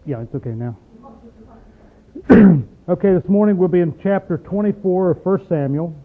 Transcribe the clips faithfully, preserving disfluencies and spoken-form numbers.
Yeah, it's okay now. Okay, this morning we'll be in chapter twenty-four of First Samuel.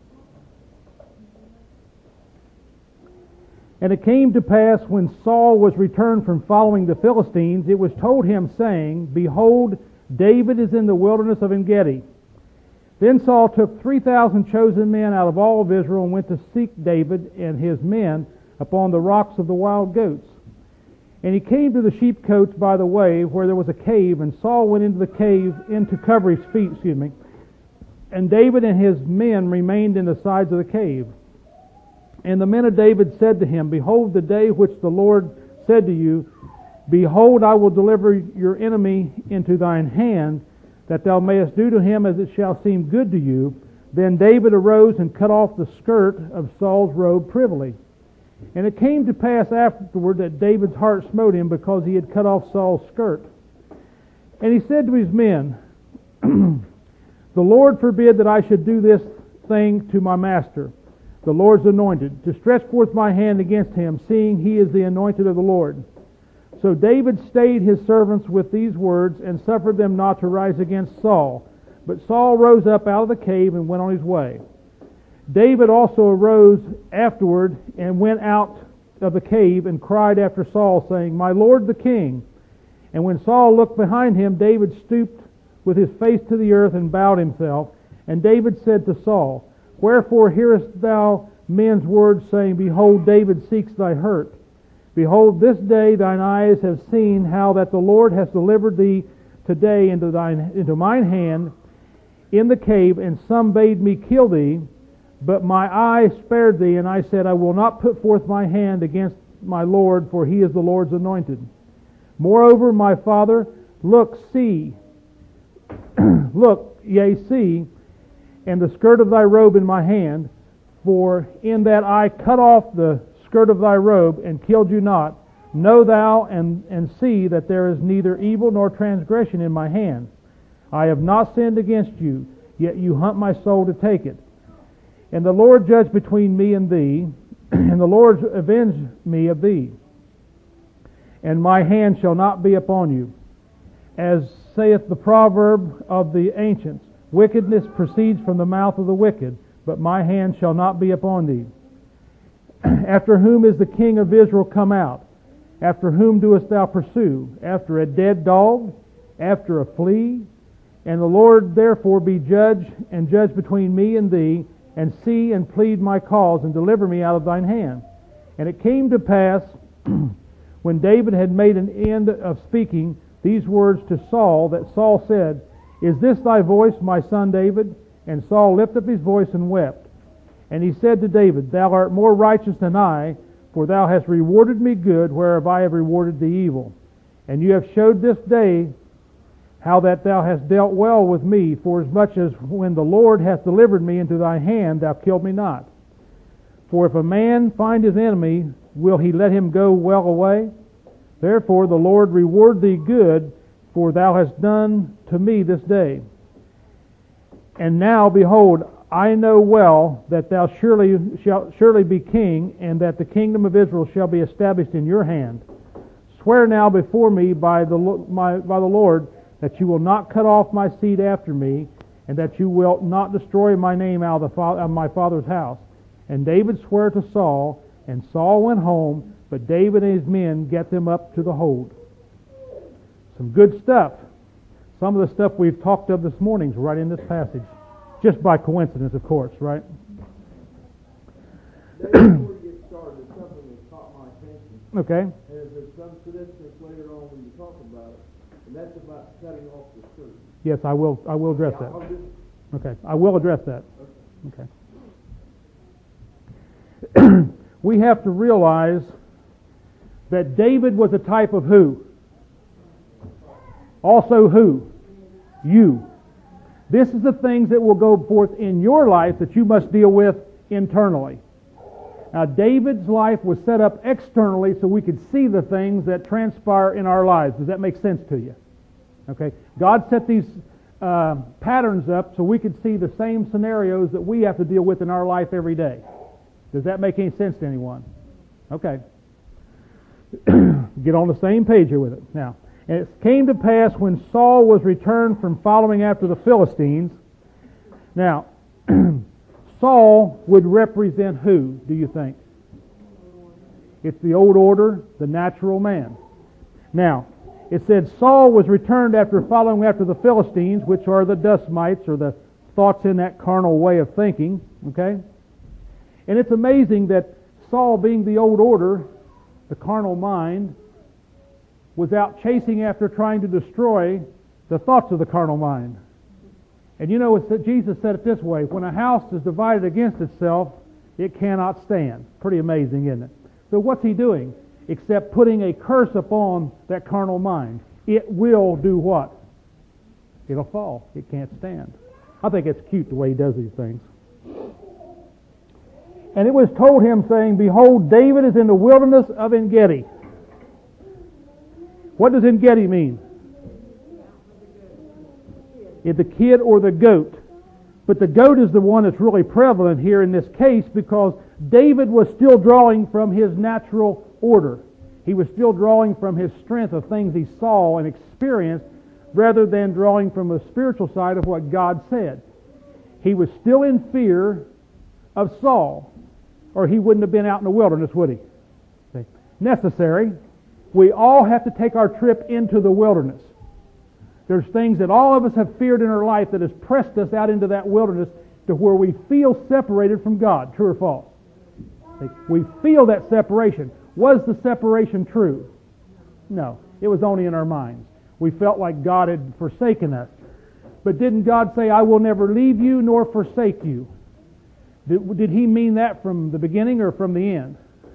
And it came to pass, when Saul was returned from following the Philistines, it was told him, saying, Behold, David is in the wilderness of En-gedi. Then Saul took three thousand chosen men out of all of Israel and went to seek David and his men upon the rocks of the wild goats. And he came to the sheepcotes by the way, where there was a cave, and Saul went into the cave in to cover his feet, excuse me. And David and his men remained in the sides of the cave. And the men of David said to him, Behold, the day which the Lord said to you, Behold, I will deliver your enemy into thine hand, that thou mayest do to him as it shall seem good to you. Then David arose and cut off the skirt of Saul's robe privily. And it came to pass afterward that David's heart smote him, because he had cut off Saul's skirt. And he said to his men, The Lord forbid that I should do this thing to my master, the Lord's anointed, to stretch forth my hand against him, seeing he is the anointed of the Lord. So David stayed his servants with these words, and suffered them not to rise against Saul. But Saul rose up out of the cave and went on his way. David also arose afterward and went out of the cave and cried after Saul, saying, My Lord the king. And when Saul looked behind him, David stooped with his face to the earth and bowed himself. And David said to Saul, Wherefore hearest thou men's words, saying, Behold, David seeks thy hurt? Behold, this day thine eyes have seen how that the Lord hath delivered thee today into thine into mine hand in the cave, and some bade me kill thee. But my eye spared thee, and I said, I will not put forth my hand against my Lord, for he is the Lord's anointed. Moreover, my father, look, see, look, yea, see, and the skirt of thy robe in my hand, for in that I cut off the skirt of thy robe, and killed you not. Know thou and, and see that there is neither evil nor transgression in my hand. I have not sinned against you, yet you hunt my soul to take it. And the Lord judge between me and thee, and the Lord avenge me of thee. And my hand shall not be upon you. As saith the proverb of the ancients, Wickedness proceeds from the mouth of the wicked, but my hand shall not be upon thee. After whom is the king of Israel come out? After whom doest thou pursue? After a dead dog? After a flea? And the Lord therefore be judge, and judge between me and thee, and see and plead my cause, and deliver me out of thine hand. And it came to pass, when David had made an end of speaking these words to Saul, that Saul said, Is this thy voice, my son David? And Saul lifted up his voice and wept. And he said to David, Thou art more righteous than I, for thou hast rewarded me good, whereof I have rewarded thee evil. And you have showed this day how that thou hast dealt well with me, for as much as when the Lord hath delivered me into thy hand, thou killed me not. For if a man find his enemy, will he let him go well away? Therefore the Lord reward thee good, for thou hast done to me this day. And now, behold, I know well that thou surely shalt surely be king, and that the kingdom of Israel shall be established in your hand. Swear now before me by the my, by the Lord, that you will not cut off my seed after me, and that you will not destroy my name out of, the, out of my father's house. And David swore to Saul, and Saul went home, but David and his men get them up to the hold. Some good stuff. Some of the stuff we've talked of this morning is right in this passage. Just by coincidence, of course, right? Before you get started, there's something that caught my attention. Okay. And there's some significance later on when you talk about it, and that's about cutting off the skirt. Yes, I will. I will address Yeah, that. I'll just- Okay, I will address that. Okay. Okay. We have to realize that David was a type of who? Also who? You. This is the things that will go forth in your life that you must deal with internally. Now, David's life was set up externally so we could see the things that transpire in our lives. Does that make sense to you? Okay. God set these uh, patterns up so we could see the same scenarios that we have to deal with in our life every day. Does that make any sense to anyone? Okay. Get on the same page here with it. Now, And it came to pass when Saul was returned from following after the Philistines. Now, Saul would represent who, do you think? It's the old order, the natural man. Now, it said Saul was returned after following after the Philistines, which are the dust mites, or the thoughts in that carnal way of thinking. Okay? And it's amazing that Saul, being the old order, the carnal mind, was out chasing after trying to destroy the thoughts of the carnal mind. And you know, it's that Jesus said it this way: when a house is divided against itself, it cannot stand. Pretty amazing, isn't it? So what's he doing? Except putting a curse upon that carnal mind. It will do what? It'll fall. It can't stand. I think it's cute the way he does these things. And it was told him, saying, Behold, David is in the wilderness of En-Gedi. What does En-Gedi mean? It's the kid or the goat. But the goat is the one that's really prevalent here in this case, because David was still drawing from his natural order. He was still drawing from his strength of things he saw and experienced, rather than drawing from the spiritual side of what God said. He was still in fear of Saul, or he wouldn't have been out in the wilderness, would he? See? Necessary. We all have to take our trip into the wilderness. There's things that all of us have feared in our life that has pressed us out into that wilderness to where we feel separated from God. True or false? See? We feel that separation. Was the separation true? No. It was only in our minds. We felt like God had forsaken us. But didn't God say, I will never leave you nor forsake you? Did, did He mean that from the beginning or from the end?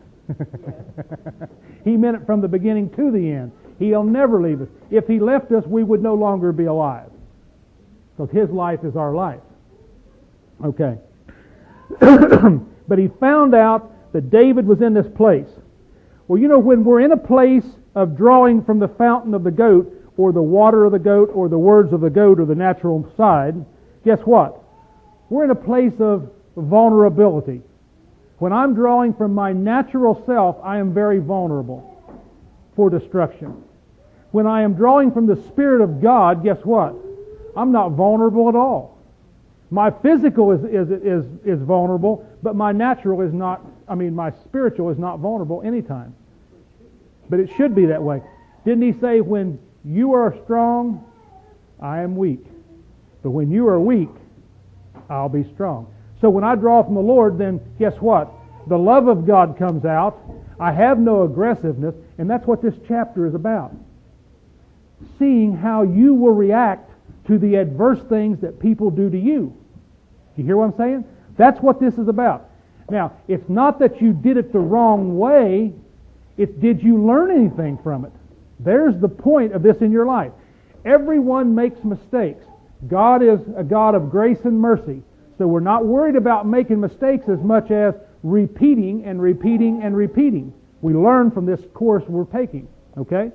He meant it from the beginning to the end. He'll never leave us. If He left us, we would no longer be alive. Because His life is our life. Okay. But he found out that David was in this place. Well, you know, when we're in a place of drawing from the fountain of the goat, or the water of the goat, or the words of the goat, or the natural side, guess what? We're in a place of vulnerability. When I'm drawing from my natural self, I am very vulnerable for destruction. When I am drawing from the Spirit of God, guess what? I'm not vulnerable at all. My physical is, is, is, is vulnerable, but my natural is not, I mean, my spiritual is not vulnerable anytime. But it should be that way. Didn't He say, when you are strong, I am weak. But when you are weak, I'll be strong. So when I draw from the Lord, then guess what? The love of God comes out. I have no aggressiveness, and that's what this chapter is about. Seeing how you will react to the adverse things that people do to you. You hear what I'm saying? That's what this is about. Now, it's not that you did it the wrong way. It's, did you learn anything from it? There's the point of this in your life. Everyone makes mistakes. God is a God of grace and mercy. So we're not worried about making mistakes as much as repeating and repeating and repeating. We learn from this course we're taking. Okay?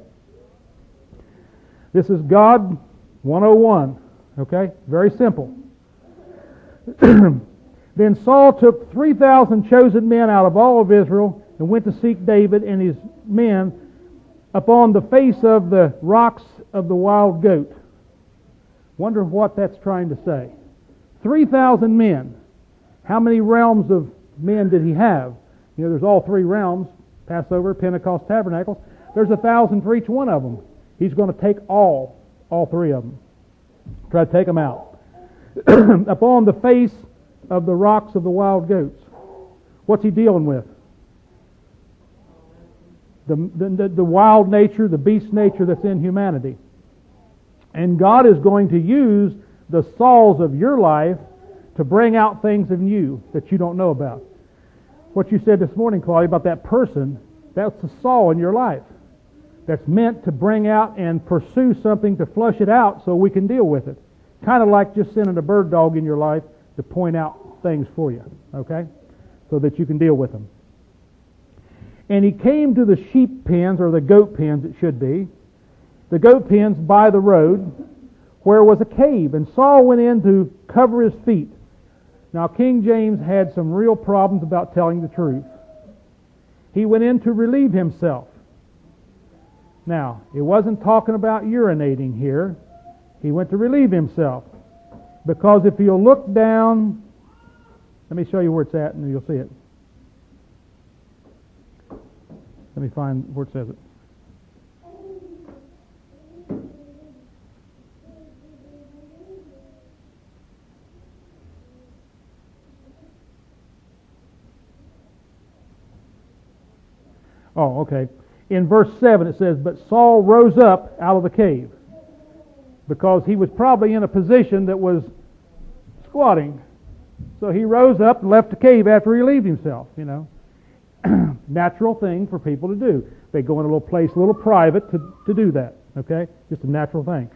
This is God one oh one. Okay? Very simple. Then Saul took three thousand chosen men out of all of Israel and went to seek David and his men upon the face of the rocks of the wild goat. Wonder what that's trying to say. three thousand men. How many realms of men did he have? You know, there's all three realms, Passover, Pentecost, Tabernacles. There's a thousand for each one of them. He's going to take all, all three of them. Try to take them out. Upon the face of the rocks of the wild goats. What's he dealing with? The, the, the wild nature, the beast nature that's in humanity. And God is going to use the Sauls of your life to bring out things in you that you don't know about. What you said this morning, Claudia, about that person, that's the Saul in your life. That's meant to bring out and pursue something to flush it out so we can deal with it. Kind of like just sending a bird dog in your life to point out things for you, okay? So that you can deal with them. And he came to the sheep pens, or the goat pens it should be, the goat pens by the road, where was a cave, and Saul went in to cover his feet. Now King James had some real problems about telling the truth. He went in to relieve himself. Now, it wasn't talking about urinating here. He went to relieve himself. Because if you'll look down, let me show you where it's at and you'll see it. Let me find where it says it. Oh, okay. In verse seven it says, "But Saul rose up out of the cave," because he was probably in a position that was squatting. So he rose up and left the cave after he relieved himself, you know. Natural thing for people to do. They go in a little place, a little private, to, to do that, okay? Just a natural thing.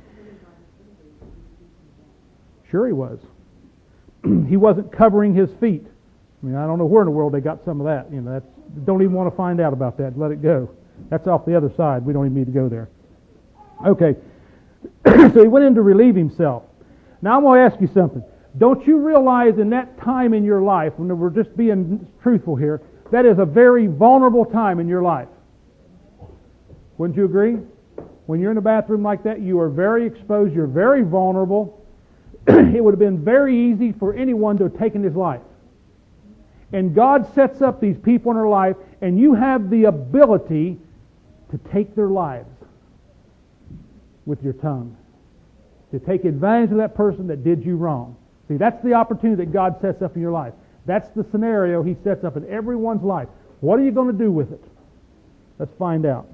Sure he was. He wasn't covering his feet. I mean, I don't know where in the world they got some of that. You know, that's, don't even want to find out about that. Let it go. That's off the other side. We don't even need to go there. Okay. So he went in to relieve himself. Now I'm going to ask you something. Don't you realize in that time in your life, when we're just being truthful here, that is a very vulnerable time in your life? Wouldn't you agree? When you're in a bathroom like that, you are very exposed. You're very vulnerable. It would have been very easy for anyone to have taken his life. And God sets up these people in their life, and you have the ability to take their lives with your tongue. To take advantage of that person that did you wrong. See, that's the opportunity that God sets up in your life. That's the scenario He sets up in everyone's life. What are you going to do with it? Let's find out.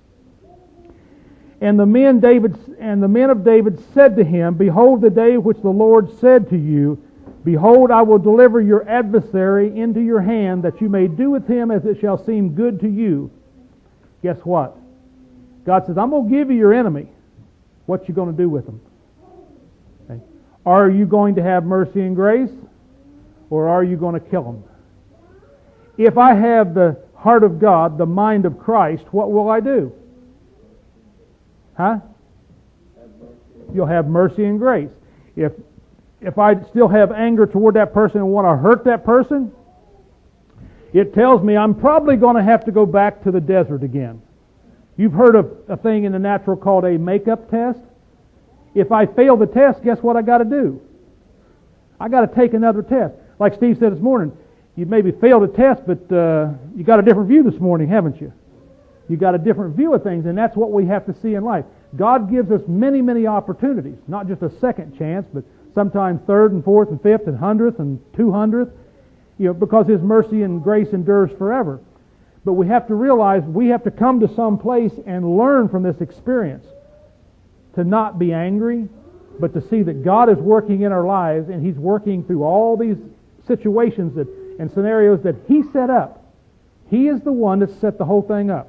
And the men David and the men of David said to him, "Behold, the day which the Lord said to you, Behold, I will deliver your adversary into your hand, that you may do with him as it shall seem good to you." Guess what? God says, "I'm going to give you your enemy. What you going to do with him?" Okay. Are you going to have mercy and grace, or are you going to kill him? If I have the heart of God, the mind of Christ, what will I do? Huh? You'll have mercy and grace. If If I still have anger toward that person and want to hurt that person, it tells me I'm probably going to have to go back to the desert again. You've heard of a thing in the natural called a makeup test. If I fail the test, guess what I got to do? I got to take another test. Like Steve said this morning, you maybe failed a test, but uh, you got a different view this morning, haven't you? You got a different view of things, and that's what we have to see in life. God gives us many, many opportunities, not just a second chance, but sometimes third and fourth and fifth and hundredth and two hundredth, you know, because His mercy and grace endures forever. But we have to realize we have to come to some place and learn from this experience to not be angry, but to see that God is working in our lives, and He's working through all these situations that and scenarios that He set up. He is the one that set the whole thing up.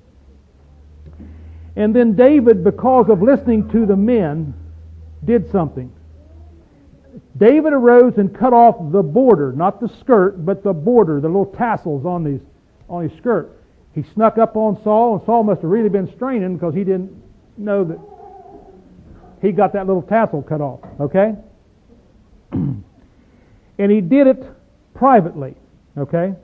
And then David, because of listening to the men, did something. David arose and cut off the border, not the skirt, but the border, the little tassels on his on his skirt. He snuck up on Saul, and Saul must have really been straining because he didn't know that he got that little tassel cut off. Okay? And he did it privately. Okay?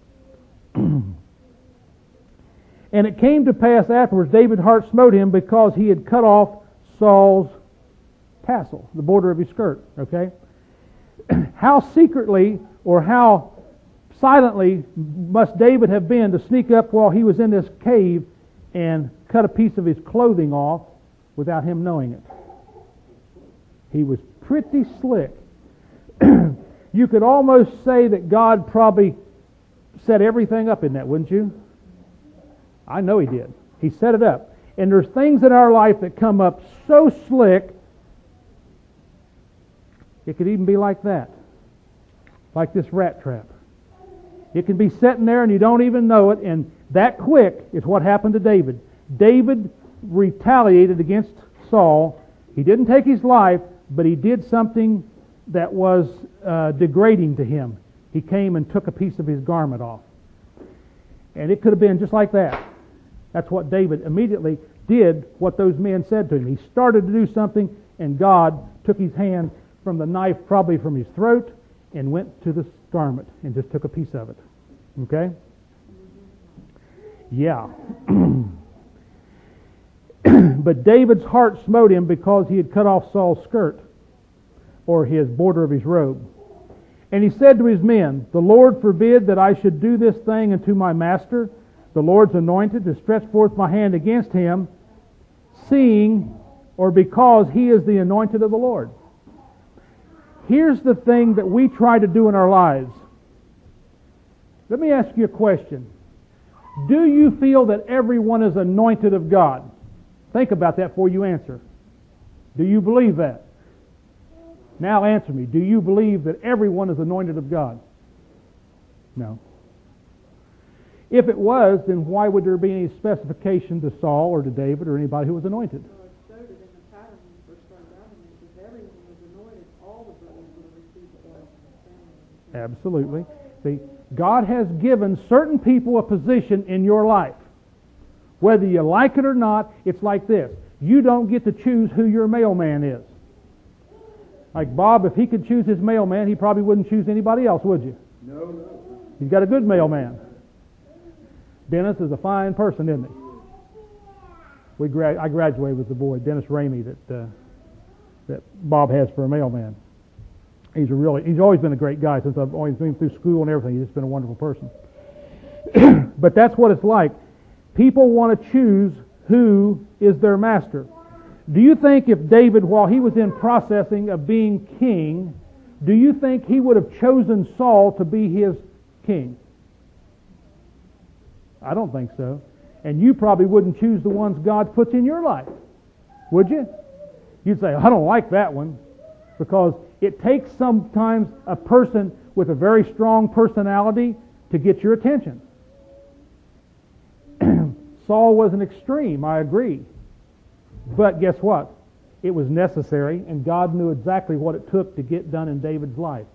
And it came to pass afterwards, David's heart smote him because he had cut off Saul's tassel, the border of his skirt. Okay? How secretly or how silently must David have been to sneak up while he was in this cave and cut a piece of his clothing off without him knowing it? He was pretty slick. You could almost say that God probably set everything up in that, wouldn't you? I know He did. He set it up. And there's things in our life that come up so slick, it could even be like that. Like this rat trap. It can be sitting there and you don't even know it, and that quick is what happened to David. David retaliated against Saul. He didn't take his life, but he did something that was uh, degrading to him. He came and took a piece of his garment off. And it could have been just like that. That's what David immediately did, what those men said to him. He started to do something, and God took his hand from the knife, probably from his throat, and went to the garment and just took a piece of it. Okay? Yeah. But David's heart smote him because he had cut off Saul's skirt, or his border of his robe. And he said to his men, the Lord forbid that I should do this thing unto my master, the Lord's anointed, to stretch forth my hand against him, seeing, or because he is the anointed of the Lord. Here's the thing that we try to do in our lives. Let me ask you a question. Do you feel that everyone is anointed of God? Think about that before you answer. Do you believe that? Now answer me. Do you believe that everyone is anointed of God? No. If it was, then why would there be any specification to Saul or to David or anybody who was anointed? Well, it's noted in the pattern when you first started out, and it says everyone was anointed, all the brothers would have received the oil from the family. Absolutely. See, God has given certain people a position in your life. Whether you like it or not, it's like this. You don't get to choose who your mailman is. Like Bob, if he could choose his mailman, he probably wouldn't choose anybody else, would you? No, no. He's got a good mailman. Dennis is a fine person, isn't he? We gra- I graduated with the boy, Dennis Ramey, that uh, that Bob has for a mailman. He's a really, he's always been a great guy since I've always been through school and everything. He's just been a wonderful person. But that's what it's like. People want to choose who is their master. Do you think if David, while he was in processing of being king, do you think he would have chosen Saul to be his king? I don't think so. And you probably wouldn't choose the ones God puts in your life, would you? You'd say, I don't like that one, because it takes sometimes a person with a very strong personality to get your attention. Saul was an extreme, I agree. But guess what? It was necessary, and God knew exactly what it took to get done in David's life.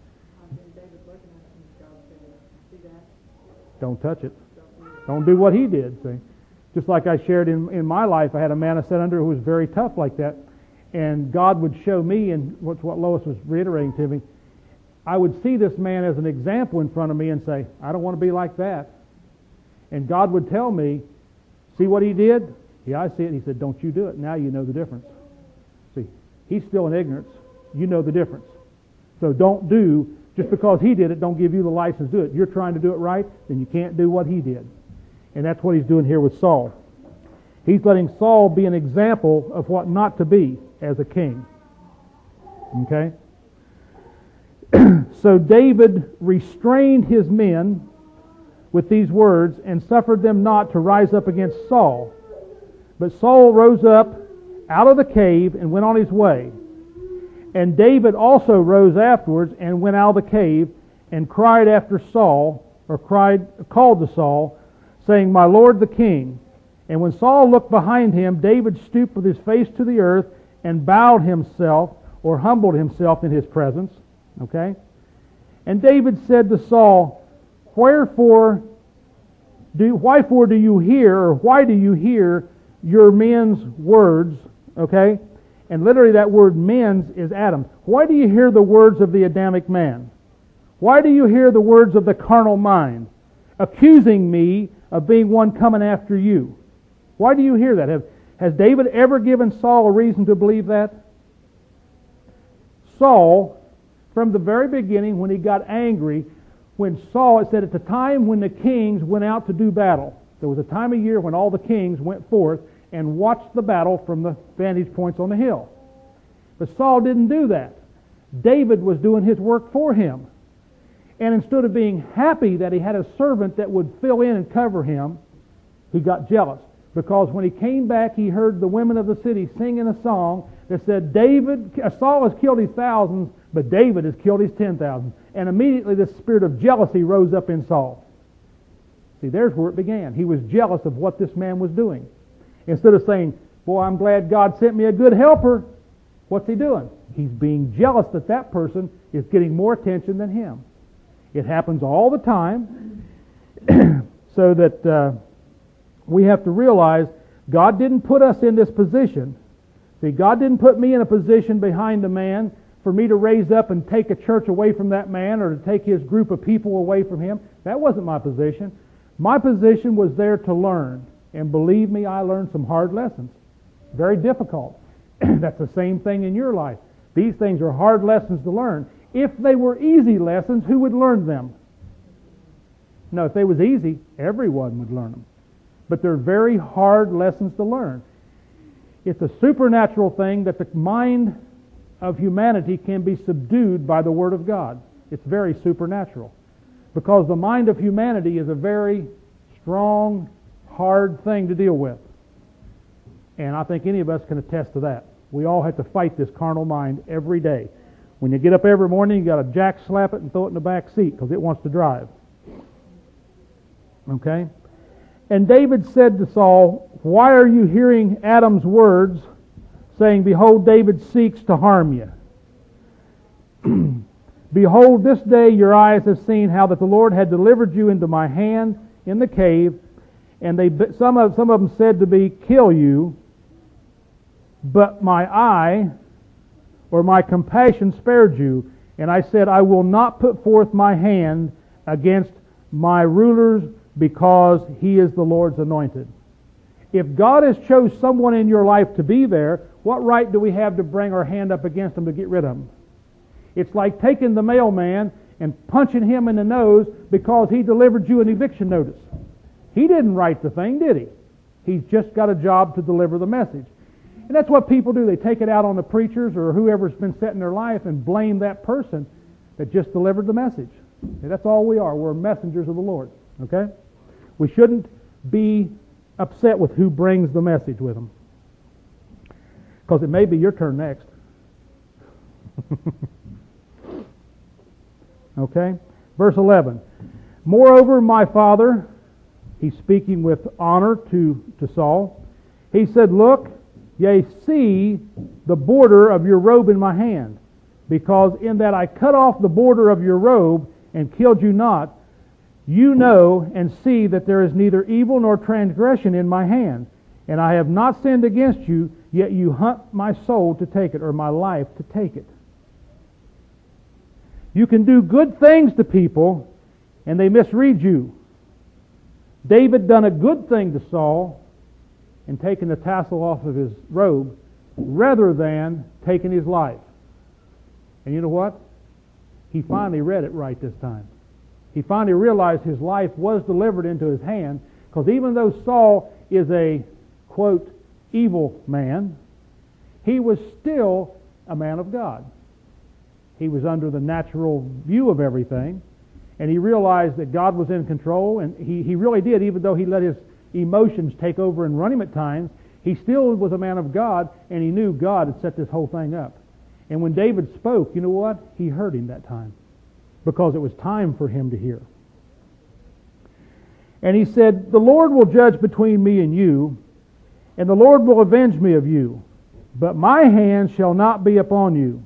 Don't touch it. Don't do what he did, see. Just like I shared in, in my life, I had a man I sat under who was very tough like that. And God would show me, and what's what Lois was reiterating to me, I would see this man as an example in front of me and say, I don't want to be like that. And God would tell me, see what he did? Yeah, I see it. He said, don't you do it. Now you know the difference. See, he's still in ignorance. You know the difference. So don't do, just because he did it, don't give you the license to do it. You're trying to do it right, then you can't do what he did. And that's what he's doing here with Saul. He's letting Saul be an example of what not to be as a king. Okay? So David restrained his men with these words and suffered them not to rise up against Saul. But Saul rose up out of the cave and went on his way. And David also rose afterwards and went out of the cave and cried after Saul, or cried, called to Saul, saying, My Lord the king. And when Saul looked behind him, David stooped with his face to the earth and bowed himself, or humbled himself in his presence. Okay? And David said to Saul, Wherefore do, whyfore do you hear, or why do you hear your men's words? Okay? And literally that word men's is Adam. Why do you hear the words of the Adamic man? Why do you hear the words of the carnal mind, accusing me of being one coming after you? Why do you hear that? Have, has David ever given Saul a reason to believe that? Saul, from the very beginning when he got angry, when Saul, it said at the time when the kings went out to do battle, there was a time of year when all the kings went forth and watched the battle from the vantage points on the hill. But Saul didn't do that. David was doing his work for him. And instead of being happy that he had a servant that would fill in and cover him, he got jealous. Because when he came back, he heard the women of the city singing a song that said, David, Saul has killed his thousands, but David has killed his ten thousands. And immediately the spirit of jealousy rose up in Saul. See, there's where it began. He was jealous of what this man was doing. Instead of saying, boy, I'm glad God sent me a good helper, what's he doing? He's being jealous that that person is getting more attention than him. It happens all the time, so that uh, we have to realize God didn't put us in this position. See, God didn't put me in a position behind a man for me to raise up and take a church away from that man, or to take his group of people away from him. That wasn't my position. My position was there to learn. And believe me, I learned some hard lessons. Very difficult. That's the same thing in your life. These things are hard lessons to learn. If they were easy lessons, who would learn them? No, if they was easy, everyone would learn them. But they're very hard lessons to learn. It's a supernatural thing that the mind of humanity can be subdued by the Word of God. It's very supernatural. Because the mind of humanity is a very strong, hard thing to deal with. And I think any of us can attest to that. We all have to fight this carnal mind every day. When you get up every morning, you got to jack slap it and throw it in the back seat because it wants to drive. Okay? And David said to Saul, "Why are you hearing Adam's words, saying, 'Behold, David seeks to harm you'? Behold, this day your eyes have seen how that the Lord had delivered you into my hand in the cave, and they some of some of them said to me, 'Kill you,' but my eye or my compassion spared you, and I said, 'I will not put forth my hand against my rulers, because he is the Lord's anointed.'" If God has chose someone in your life to be there, what right do we have to bring our hand up against them to get rid of them? It's like taking the mailman and punching him in the nose because he delivered you an eviction notice. He didn't write the thing, did he? He's just got a job to deliver the message. And that's what people do. They take it out on the preachers or whoever's been set in their life and blame that person that just delivered the message. And that's all we are. We're messengers of the Lord. Okay? We shouldn't be upset with who brings the message with them. Because it may be your turn next. Okay? Verse eleven. "Moreover, my father," he's speaking with honor to, to Saul, he said, "Look, yea, see the border of your robe in my hand, because in that I cut off the border of your robe and killed you not, you know and see that there is neither evil nor transgression in my hand. And I have not sinned against you, yet you hunt my soul to take it," or my life to take it. You can do good things to people, and they misread you. David done a good thing to Saul in taking the tassel off of his robe, rather than taking his life. And you know what? He finally read it right this time. He finally realized his life was delivered into his hand, because even though Saul is a, quote, evil man, he was still a man of God. He was under the natural view of everything, and he realized that God was in control, and he, he really did, even though he let his emotions take over and run him at times, he still was a man of God, and he knew God had set this whole thing up. And when David spoke, you know what? He heard him that time, because it was time for him to hear. And he said, "The Lord will judge between me and you, and the Lord will avenge me of you, but my hand shall not be upon you."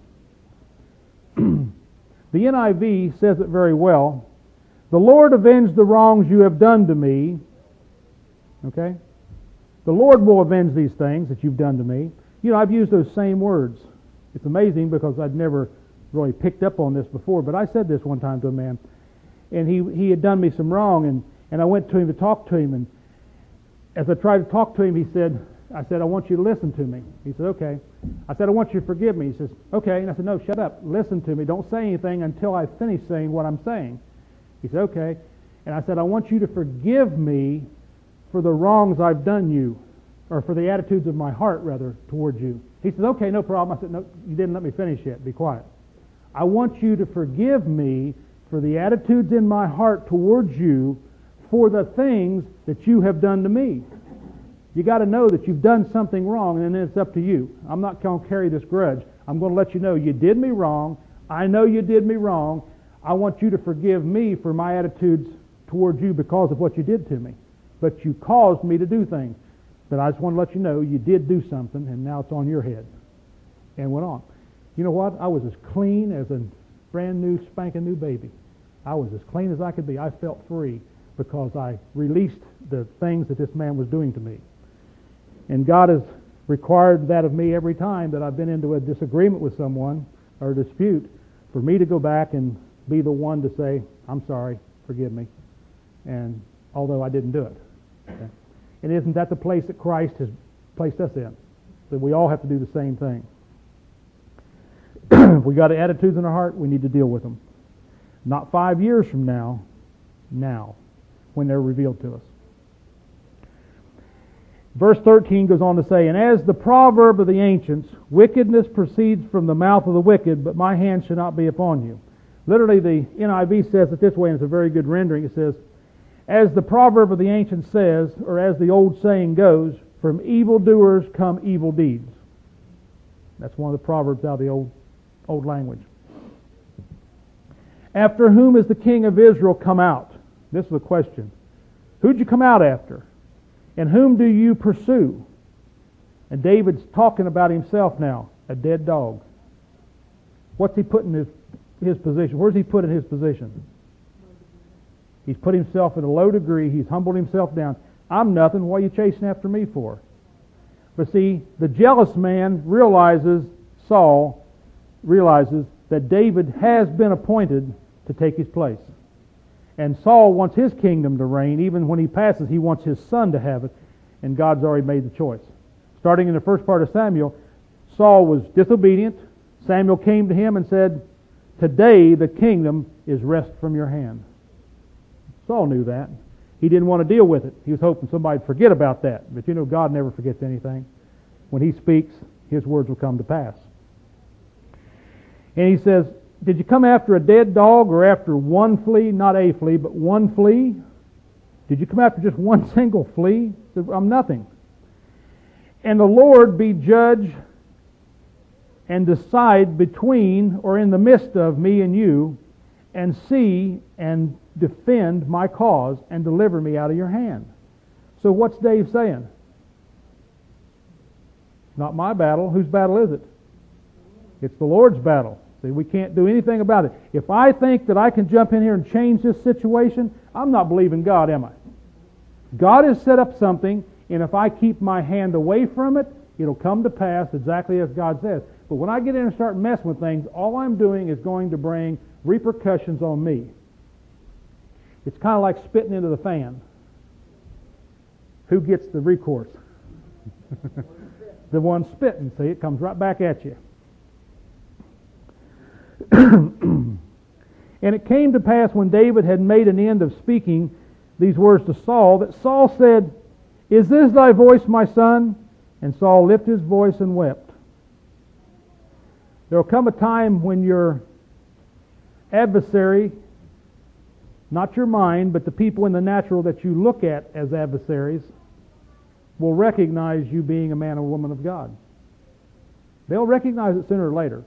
The N I V says it very well. "The Lord avenge the wrongs you have done to me." Okay? The Lord will avenge these things that you've done to me. You know, I've used those same words. It's amazing because I'd never really picked up on this before, but I said this one time to a man, and he, he had done me some wrong, and, and I went to him to talk to him, and as I tried to talk to him, he said, I said, "I want you to listen to me." He said, "Okay." I said, "I want you to forgive me." He says, "Okay." And I said, "No, shut up. Listen to me. Don't say anything until I finish saying what I'm saying." He said, "Okay." And I said, "I want you to forgive me for the wrongs I've done you, or for the attitudes of my heart, rather, towards you." He said, "Okay, no problem." I said, "No, you didn't let me finish yet. Be quiet. I want you to forgive me for the attitudes in my heart towards you for the things that you have done to me." You got to know that you've done something wrong, and then it's up to you. I'm not going to carry this grudge. I'm going to let you know you did me wrong. I know you did me wrong. I want you to forgive me for my attitudes towards you because of what you did to me. But you caused me to do things. But I just want to let you know you did do something, and now it's on your head. And went on. You know what? I was as clean as a brand new, spanking new baby. I was as clean as I could be. I felt free because I released the things that this man was doing to me. And God has required that of me every time that I've been into a disagreement with someone or a dispute, for me to go back and be the one to say, "I'm sorry, forgive me," and although I didn't do it. Okay? And isn't that the place that Christ has placed us in? So we all have to do the same thing. If we got attitudes in our heart, we need to deal with them. Not five years from now, now, when they're revealed to us. Verse thirteen goes on to say, and as the proverb of the ancients, wickedness proceeds from the mouth of the wicked, but my hand shall not be upon you. Literally, the N I V says it this way, and it's a very good rendering. It says, as the proverb of the ancients says, or as the old saying goes, from evildoers come evil deeds. That's one of the proverbs out of the old, old language. After whom is the king of Israel come out? This is the question. Who'd you come out after? And whom do you pursue? And David's talking about himself now, a dead dog. What's he put in his, his position? Where's he put in his position? He's put himself in a low degree. He's humbled himself down. I'm nothing. What are you chasing after me for? But see, the jealous man realizes, Saul realizes, that David has been appointed to take his place. And Saul wants his kingdom to reign. Even when he passes, he wants his son to have it. And God's already made the choice. Starting in the first part of Samuel, Saul was disobedient. Samuel came to him and said, today the kingdom is wrest from your hand. Saul knew that. He didn't want to deal with it. He was hoping somebody would forget about that. But you know, God never forgets anything. When He speaks, His words will come to pass. And he says, did you come after a dead dog or after one flea? Not a flea, but one flea? Did you come after just one single flea? He said, I'm nothing. And the Lord be judge and decide between or in the midst of me and you, and see and defend my cause and deliver me out of your hand. So what's Dave saying? Not my battle. Whose battle is it? It's the Lord's battle. See, we can't do anything about it. If I think that I can jump in here and change this situation, I'm not believing God, am I? God has set up something, and if I keep my hand away from it, it'll come to pass exactly as God says. But when I get in and start messing with things, all I'm doing is going to bring repercussions on me. It's kind of like spitting into the fan. Who gets the recourse? The one spitting. See, it comes right back at you. And it came to pass when David had made an end of speaking these words to Saul, that Saul said, is this thy voice, my son? And Saul lifted his voice and wept. There will come a time when your adversary, not your mind, but the people in the natural that you look at as adversaries, will recognize you being a man or woman of God. They'll recognize it sooner or later.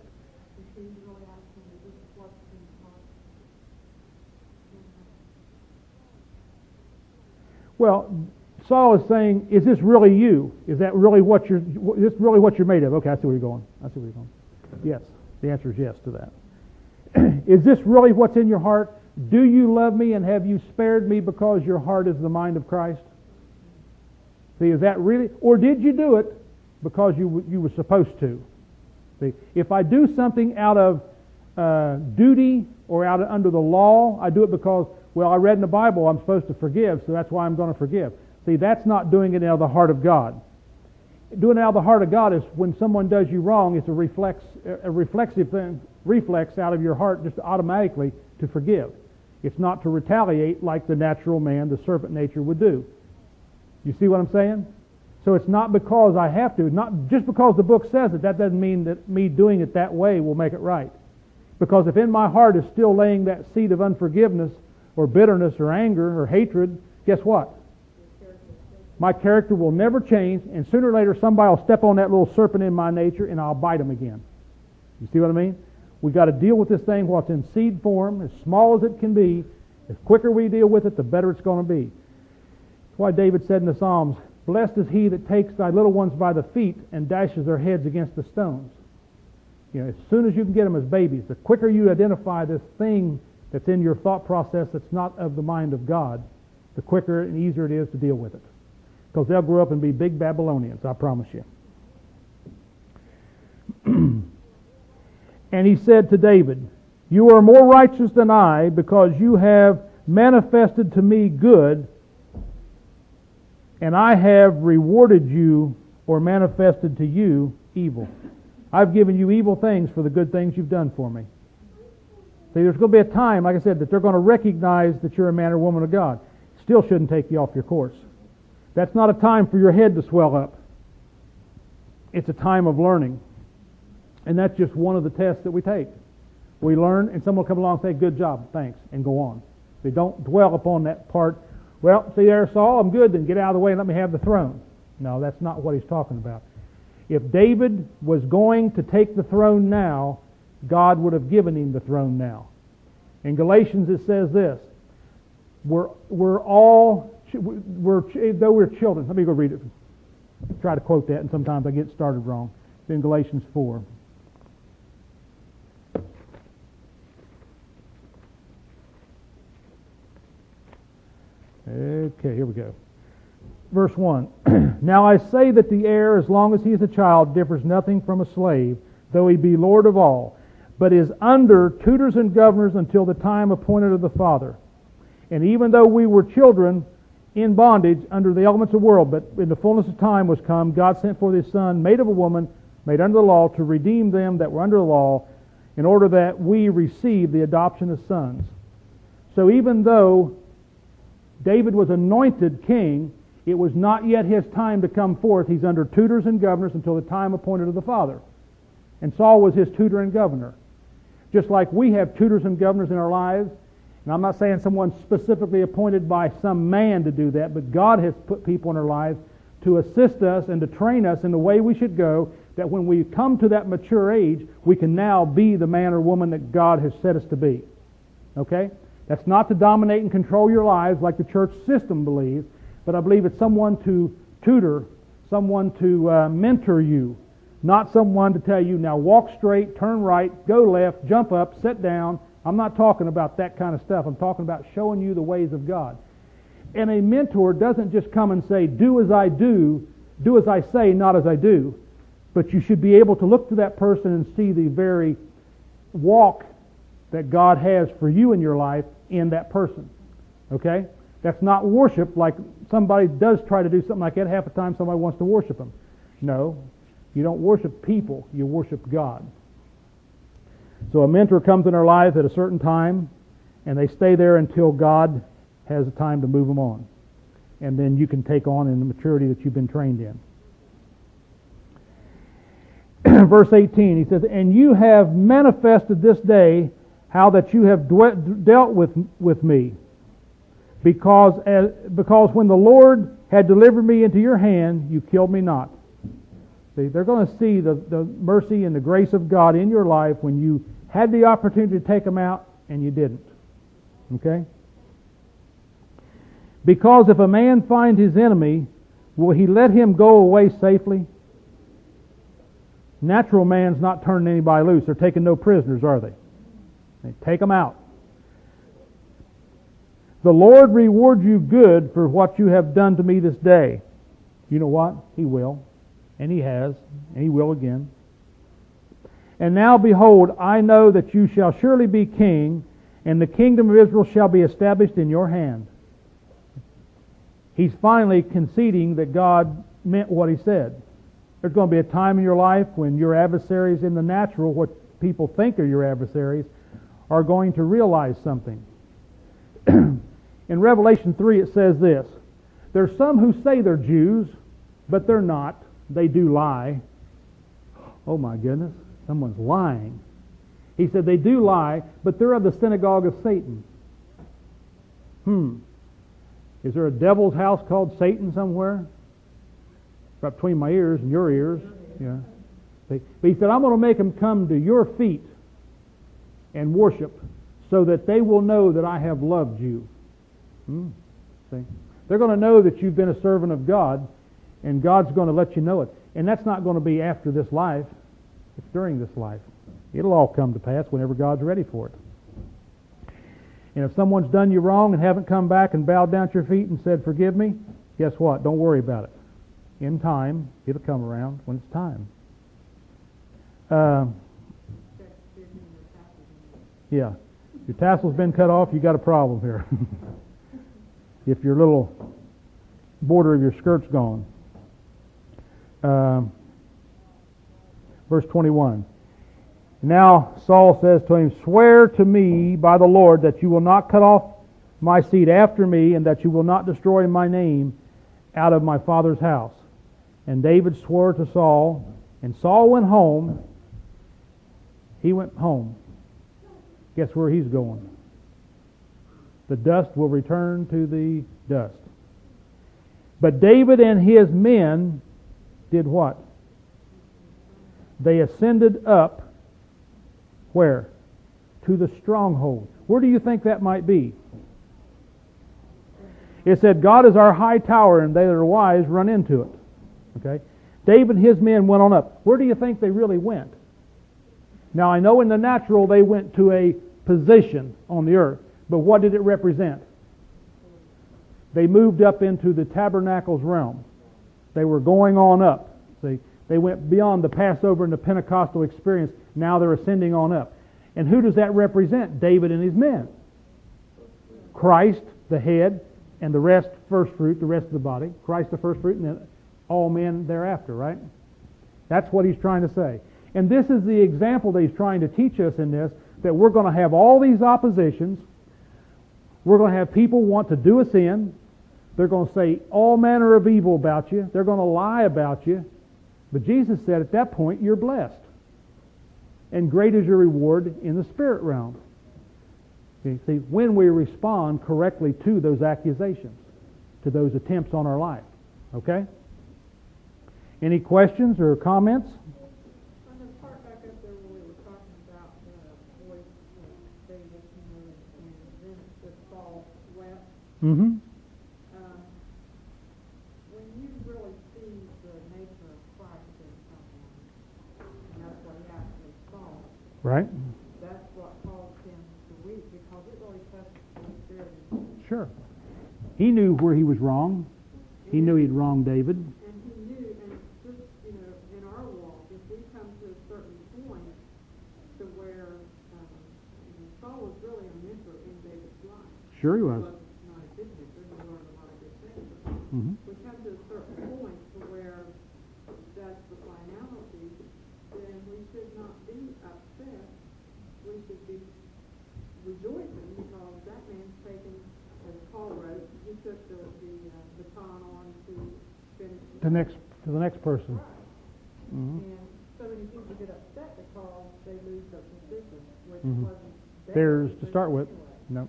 Well, Saul is saying, is this really you? Is that really what you're, is this really what you're made of? Okay, I see where you're going. I see where you're going. Yes, the answer is yes to that. Is this really what's in your heart? Do you love me, and have you spared me because your heart is the mind of Christ? See, is that really? Or did you do it because you you were supposed to? See, if I do something out of uh, duty or out of, under the law, I do it because, well, I read in the Bible I'm supposed to forgive, so that's why I'm going to forgive. See, that's not doing it out of the heart of God. Doing it out of the heart of God is when someone does you wrong, it's a reflex, a reflexive thing, reflex out of your heart just automatically to forgive. It's not to retaliate like the natural man, the serpent nature would do. You see what I'm saying? So it's not because I have to, not just because the book says it, that doesn't mean that me doing it that way will make it right. Because if in my heart is still laying that seed of unforgiveness or bitterness or anger or hatred, guess what? My character will never change, and sooner or later somebody will step on that little serpent in my nature and I'll bite him again. You see what I mean? We've got to deal with this thing while it's in seed form, as small as it can be. The quicker we deal with it, the better it's going to be. That's why David said in the Psalms, blessed is he that takes thy little ones by the feet and dashes their heads against the stones. You know, as soon as you can get them as babies, the quicker you identify this thing that's in your thought process that's not of the mind of God, the quicker and easier it is to deal with it. Because they'll grow up and be big Babylonians, I promise you. And he said to David, you are more righteous than I, because you have manifested to me good, and I have rewarded you or manifested to you evil. I've given you evil things for the good things you've done for me. See, there's going to be a time, like I said, that they're going to recognize that you're a man or woman of God. Still shouldn't take you off your course. That's not a time for your head to swell up. It's a time of learning. And that's just one of the tests that we take. We learn, and someone will come along and say, good job, thanks, and go on. They don't dwell upon that part. Well, see there, Saul, I'm good, then get out of the way and let me have the throne. No, that's not what he's talking about. If David was going to take the throne now, God would have given him the throne now. In Galatians it says this, we're, we're all, we're, though we're children. Let me go read it. Try to quote that, and sometimes I get started wrong. It's in Galatians four. Okay, here we go. Verse one. Now I say that the heir, as long as he is a child, differs nothing from a slave, though he be Lord of all, but is under tutors and governors until the time appointed of the Father. And even though we were children in bondage under the elements of the world, but in the fullness of time was come, God sent forth His Son, made of a woman, made under the law, to redeem them that were under the law, in order that we receive the adoption of sons. So even though David was anointed king, it was not yet his time to come forth. He's under tutors and governors until the time appointed of the Father. And Saul was his tutor and governor. Just like we have tutors and governors in our lives, and I'm not saying someone specifically appointed by some man to do that, but God has put people in our lives to assist us and to train us in the way we should go, that when we come to that mature age, we can now be the man or woman that God has set us to be. Okay? That's not to dominate and control your lives like the church system believes, but I believe it's someone to tutor, someone to uh, mentor you, not someone to tell you, now walk straight, turn right, go left, jump up, sit down. I'm not talking about that kind of stuff. I'm talking about showing you the ways of God. And a mentor doesn't just come and say, do as I do, do as I say, not as I do. But you should be able to look to that person and see the very walk that God has for you in your life in that person. Okay? That's not worship like somebody does try to do something like that. Half the time somebody wants to worship them. No. You don't worship people. You worship God. So a mentor comes in our lives at a certain time, and they stay there until God has a time to move them on. And then you can take on in the maturity that you've been trained in. Verse eighteen, he says, and you have manifested this day how that you have dwe- dealt with, with me. Because, as, because when the Lord had delivered me into your hand, you killed me not. See, they're going to see the, the mercy and the grace of God in your life when you had the opportunity to take them out and you didn't. Okay? Because if a man find his enemy, will he let him go away safely? Natural man's not turning anybody loose. They're taking no prisoners, are they? They take them out. The Lord reward you good for what you have done to me this day. You know what? He will. And He has. And He will again. And now behold, I know that you shall surely be king, and the kingdom of Israel shall be established in your hand. He's finally conceding that God meant what He said. There's going to be a time in your life when your adversaries in the natural, what people think are your adversaries, are going to realize something. In Revelation three it says this, there's some who say they're Jews, but they're not. They do lie. Oh my goodness, someone's lying. He said they do lie, but they're of the synagogue of Satan. Hmm. Is there a devil's house called Satan somewhere? Right between my ears and your ears. Yeah. But he said, I'm going to make them come to your feet and worship so that they will know that I have loved you. Hmm. See? They're going to know that you've been a servant of God, and God's going to let you know it. And that's not going to be after this life. It's during this life. It'll all come to pass whenever God's ready for it. And if someone's done you wrong and haven't come back and bowed down at your feet and said, forgive me, guess what? Don't worry about it. In time, it'll come around when it's time. Uh, yeah. Your tassel's been cut off, you got a problem here. If your little border of your skirt's gone. Um, verse twenty-one. Now Saul says to him, "Swear to me by the Lord that you will not cut off my seed after me, and that you will not destroy my name out of my father's house." And David swore to Saul, and Saul went home. He went home. Guess where he's going? The dust will return to the dust. But David and his men did what? They ascended up. Where? To the stronghold. Where do you think that might be? It said, God is our high tower, and they that are wise run into it. Okay? David and his men went on up. Where do you think they really went? Now, I know in the natural they went to a position on the earth, but what did it represent? They moved up into the tabernacle's realm. They were going on up. See, they went beyond the Passover and the Pentecostal experience. Now they're ascending on up. And who does that represent? David and his men. Christ, the head, and the rest, first fruit, the rest of the body. Christ, the first fruit, and then all men thereafter, right? That's what he's trying to say. And this is the example that he's trying to teach us in this, that we're going to have all these oppositions. We're going to have people want to do us in. They're going to say all manner of evil about you. They're going to lie about you. But Jesus said at that point, you're blessed. And great is your reward in the spirit realm. You see, when we respond correctly to those accusations, to those attempts on our life. Okay? Any questions or comments? On the part back up there where we were talking about the voice of David, you know, and then the Saul wept. Mm-hmm. Um, when you really see the nature of Christ in someone, and that's what he actually saw, Right? that's what caused him to weep, because it really touched his spirit. Sure. He knew where he was wrong. He knew he'd wronged David. And he knew, and just, you know, in our walk, if we come to a certain point to where um, you know, Saul was really a mentor in David's life. Sure he was. He was not a good mentor, he learned a lot of good things. Mm-hmm. We come to a certain point to where that's the finality, then we should not be upset. We should be rejoicing because that man's taken, as Paul wrote, he took the, the uh, baton on to finish The next, to the next person. Right. Mm-hmm. And so many people get upset because they lose their position, which Mhm. wasn't Theirs to theirs start with. anyway. No.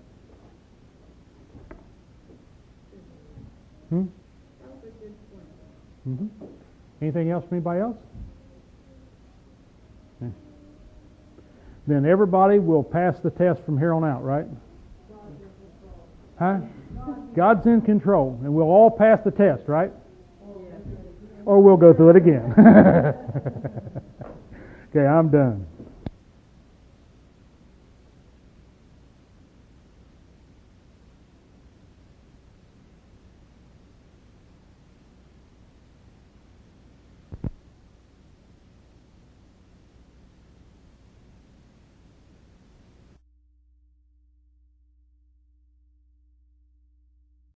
Hmm? That was a good point. Mm-hmm. Anything else from anybody else? Okay. Then everybody will pass the test from here on out, right? Huh? God's in control, and we'll all pass the test, right? Or we'll go through it again. Okay, I'm done.